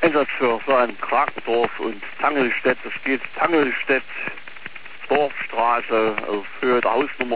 Einsatz für ein Krakendorf und Tangelstedt. Es geht Tangelstedt, Dorfstraße auf Höhe der Hausnummer